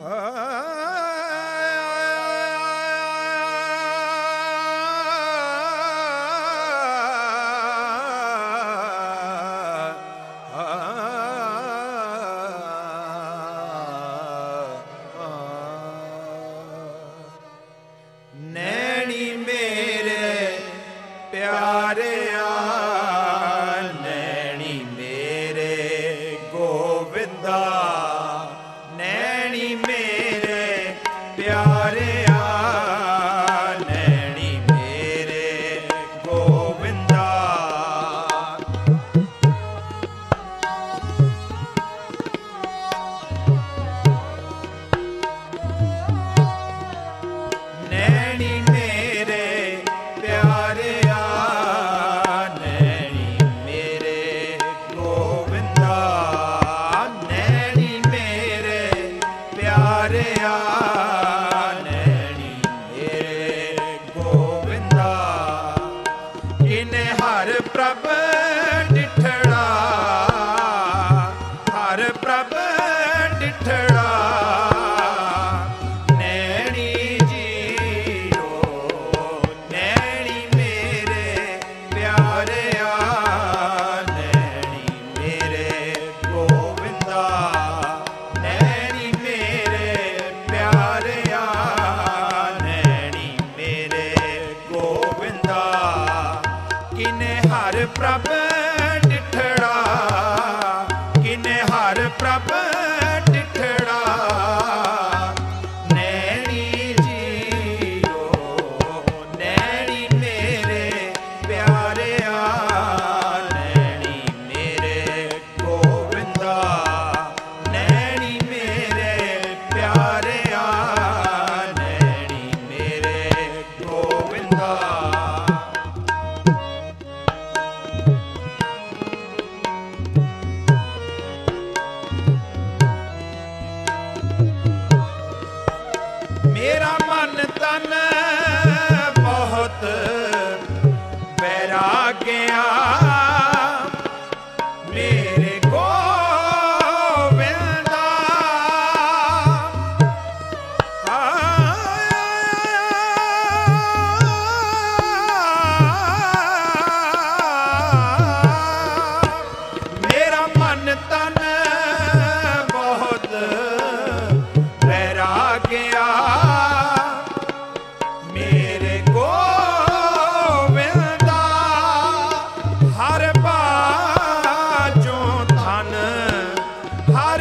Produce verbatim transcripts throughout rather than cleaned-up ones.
ਨੈਣੀ ਮੇਰੇ ਪਿਆਰਿਆ, ਨੈਣੀ ਮੇਰੇ ਗੋਵਿੰਦਾ, ਨੈਣੀ ਮੇਰੇ ਪਿਆਰਿਆ, ਨੈਣੀ ਮੇਰੇ ਗੋਵਿੰਦਾ। ਨੈਣੀ ਮੇਰੇ ਪਿਆਰਿਆ, ਨੈਣੀ ਮੇਰੇ ਗੋਵਿੰਦਾ, ਨੈਣੀ ਮੇਰੇ ਪਿਆਰਿਆ, ਨੈਣੀ ਮੇਰੇ ਗੋਵਿੰਦਾ। ਕਿਨੇ ਹਰ ਪ੍ਰਭ ਡਿਠੜਾ, ਹਰ ਪ੍ਰਭ ਡਿਠੜਾ, ਨੈਣੀ ਜੀਓ, ਨੈਣੀ ਮੇਰੇ ਪਿਆਰਿਆ, ਨੈਣੀ ਮੇਰੇ ਗੋਵਿੰਦਾ, ਨੈਣੀ ਮੇਰੇ ਪਿਆਰਿਆ, ਨੈਣੀ ਮੇਰੇ ਗੋਵਿੰਦਾ। ਕਿਨੇ ਹਰ ਪ੍ਰਭ ਡਿਠੜਾ, ਕਿਨੇ ਹਰ ਪ੍ਰਭ ਡਿਠੜਾ, ਨੈਣੀ ਜੀਓ, ਨੈਣੀ ਮੇਰੇ ਪਿਆਰਿਆ, ਨੈਣੀ ਮੇਰੇ ਗੋਵਿੰਦਾ, ਨੈਣੀ ਮੇਰੇ ਪਿਆਰਿਆ, ਨੈਣੀ ਮੇਰੇ ਗੋਵਿੰਦਾ। ਮੇਰਾ ਮਨ ਤਨ ਬਹੁਤ ਵੈਰਾਗਿਆ, ਮੇਰੇ ਗੋਵਿੰਦਾ, ਮੇਰਾ ਮਨ ਤਨ ਬਹੁਤ ਵੈਰਾਗਿਆ, ਮੇਰੇ ਗੋਵਿੰਦਾ। ਹਰ ਬਾਝੋਂ ਧਨ, ਹਰ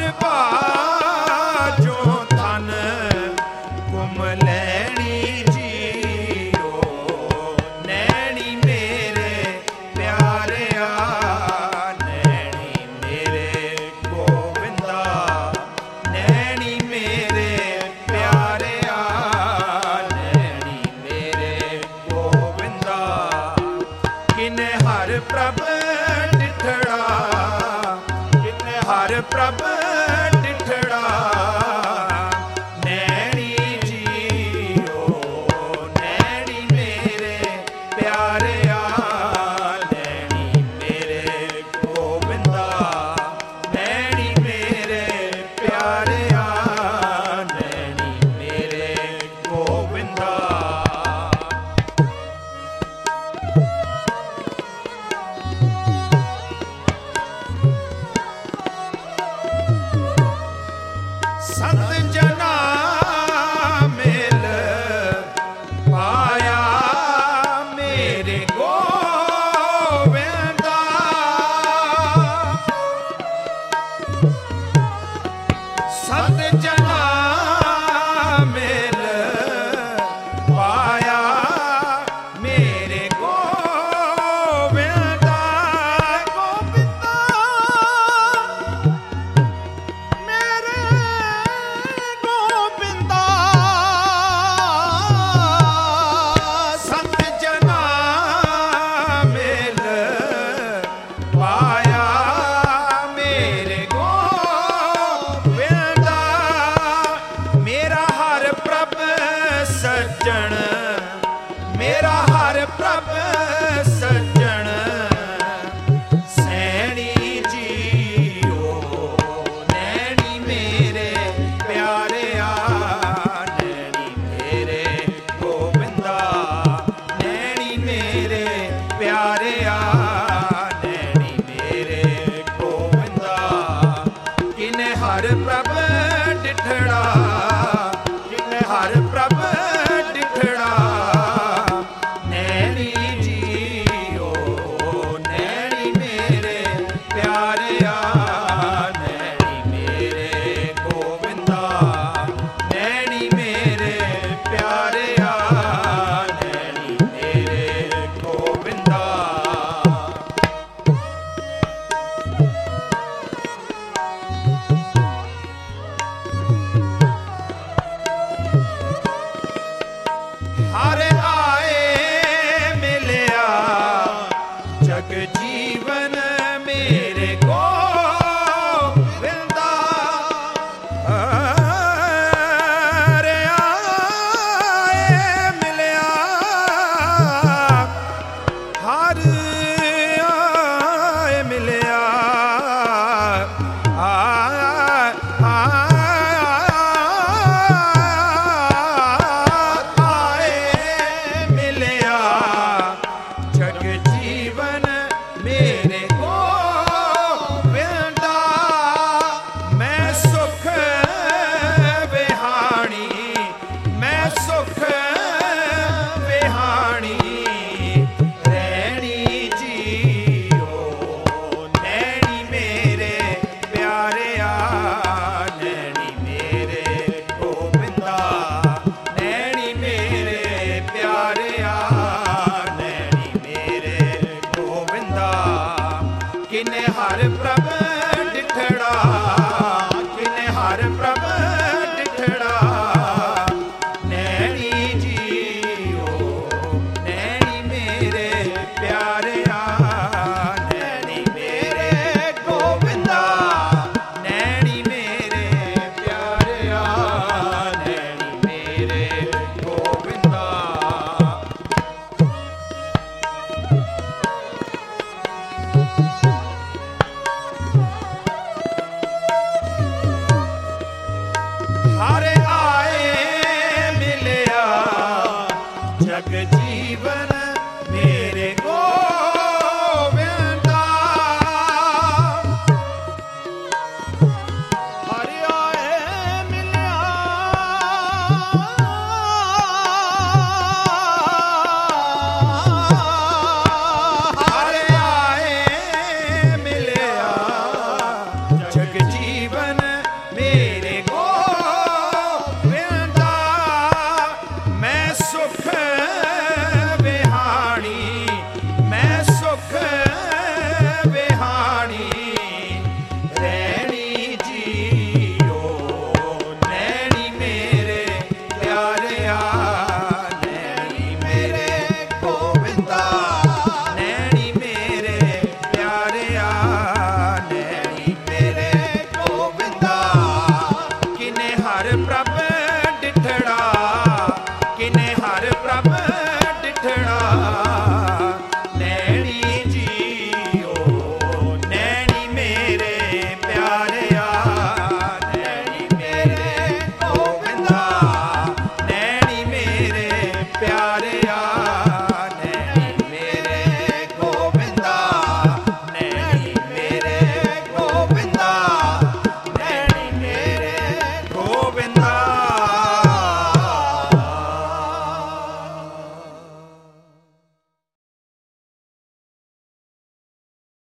ਬਾਝੋਂ ਧਨ, ਘੁੰਮ ਲੈਣੀ ਜੀਓ, ਨੈਣੀ ਮੇਰੇ ਪਿਆਰਿਆ, ਨੈਣੀ ਮੇਰੇ ਗੋਵਿੰਦਾ, ਨੈਣੀ ਮੇਰੇ ਪਿਆਰਿਆ, ਨੈਣੀ ਮੇਰੇ ਗੋਵਿੰਦਾ। ਕਿਨੇ ਹਰ ਪ੍ਰਭ ਡਿਠੜਾ, ਕਿਨੇ ਹਰ ਪ੍ਰਭ ਡਿਠੜਾ, ਨੈਣੀ ਜੀਓ, ਨੈਣੀ ਮੇਰੇ ਪਿਆਰਿਆ, ਨੈਣੀ ਮੇਰੇ ਗੋਵਿੰਦਾ, ਨੈਣੀ ਮੇਰੇ ਪਿਆਰਿਆ, ਨੈਣੀ ਮੇਰੇ ਗੋਵਿੰਦਾ। ਸੰਤ ਜਨਾ ਮਿਲ ਪਾਇਆ, ਮੇਰੇ ਗੋਵਿੰਦਾ, ਸੰਤ ਜਨਾ ਮਿਲ ਪਾਇਆ, ਮੇਰੇ ਗੋਵਿੰਦਾ, ਗੋਵਿੰਦਾ, ਮੇਰੇ ਗੋਵਿੰਦਾ। ਸੰਤ ਜਨਾ ਮਿਲ ਪਾਇਆ, ਮੇਰੇ ਗੋਵਿੰਦਾ, ਹਰ ਪ੍ਰਭ ਡਿਠੜਾ